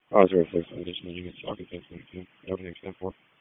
Positive first conditioning units, architects, and everything except for